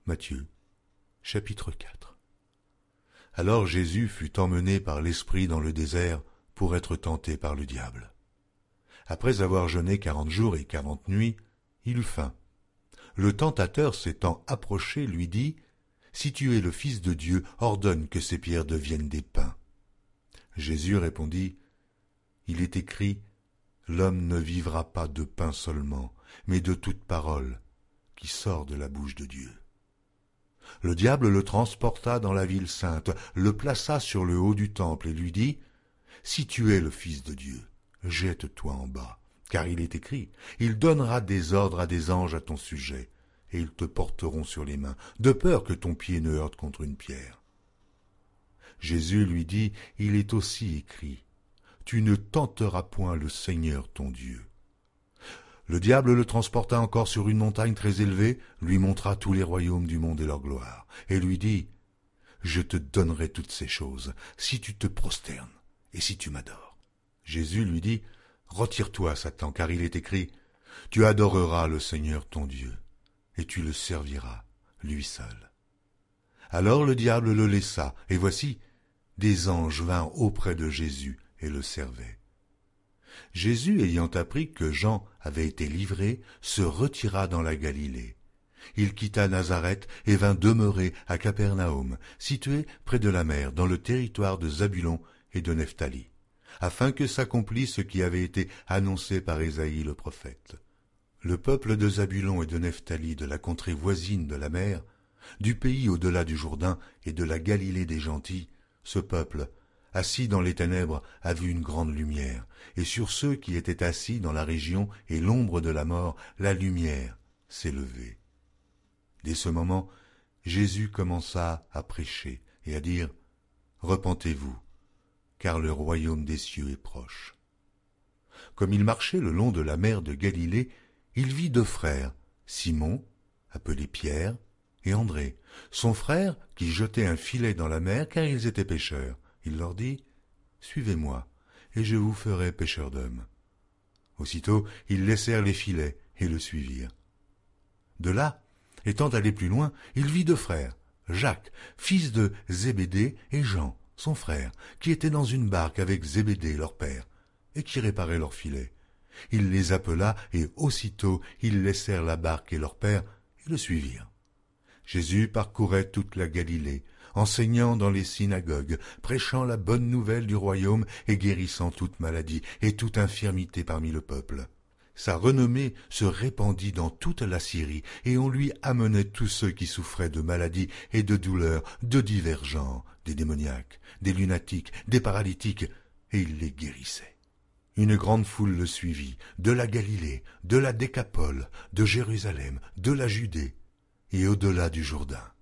Matthieu, chapitre 4. Alors Jésus fut emmené par l'Esprit dans le désert pour être tenté par le diable. Après avoir jeûné 40 jours et 40 nuits, il eut faim. Le tentateur s'étant approché lui dit, « Si tu es le Fils de Dieu, ordonne que ces pierres deviennent des pains. » Jésus répondit, « Il est écrit, l'homme ne vivra pas de pain seulement, mais de toute parole qui sort de la bouche de Dieu. » Le diable le transporta dans la ville sainte, le plaça sur le haut du temple et lui dit, « Si tu es le Fils de Dieu, jette-toi en bas, car il est écrit, il donnera des ordres à des anges à ton sujet, et ils te porteront sur les mains, de peur que ton pied ne heurte contre une pierre. » Jésus lui dit, « Il est aussi écrit, tu ne tenteras point le Seigneur ton Dieu. » Le diable le transporta encore sur une montagne très élevée, lui montra tous les royaumes du monde et leur gloire, et lui dit, « Je te donnerai toutes ces choses, si tu te prosternes et si tu m'adores. » Jésus lui dit, « Retire-toi, Satan, car il est écrit, tu adoreras le Seigneur ton Dieu, et tu le serviras, lui seul. » Alors le diable le laissa, et voici, des anges vinrent auprès de Jésus et le servaient. Jésus, ayant appris que Jean avait été livré, se retira dans la Galilée. Il quitta Nazareth et vint demeurer à Capernaum, situé près de la mer, dans le territoire de Zabulon et de Nephtali, afin que s'accomplisse ce qui avait été annoncé par Ésaïe le prophète. Le peuple de Zabulon et de Nephtali, de la contrée voisine de la mer, du pays au-delà du Jourdain et de la Galilée des gentils, ce peuple, assis dans les ténèbres, a vu une grande lumière, et sur ceux qui étaient assis dans la région et l'ombre de la mort, la lumière s'est levée. Dès ce moment, Jésus commença à prêcher et à dire, « Repentez-vous, car le royaume des cieux est proche. » Comme il marchait le long de la mer de Galilée, il vit deux frères, Simon, appelé Pierre, et André, son frère, qui jetait un filet dans la mer, car ils étaient pêcheurs. Il leur dit, « Suivez-moi, et je vous ferai pêcheurs d'hommes. » Aussitôt, ils laissèrent les filets et le suivirent. De là, étant allé plus loin, il vit deux frères, Jacques, fils de Zébédée, et Jean, son frère, qui étaient dans une barque avec Zébédée, leur père, et qui réparaient leurs filets. Il les appela, et aussitôt ils laissèrent la barque et leur père, et le suivirent. Jésus parcourait toute la Galilée, enseignant dans les synagogues, prêchant la bonne nouvelle du royaume et guérissant toute maladie et toute infirmité parmi le peuple. Sa renommée se répandit dans toute la Syrie, et on lui amenait tous ceux qui souffraient de maladies et de douleurs de divers genres, des démoniaques, des lunatiques, des paralytiques, et il les guérissait. Une grande foule le suivit, de la Galilée, de la Décapole, de Jérusalem, de la Judée, et au-delà du Jourdain.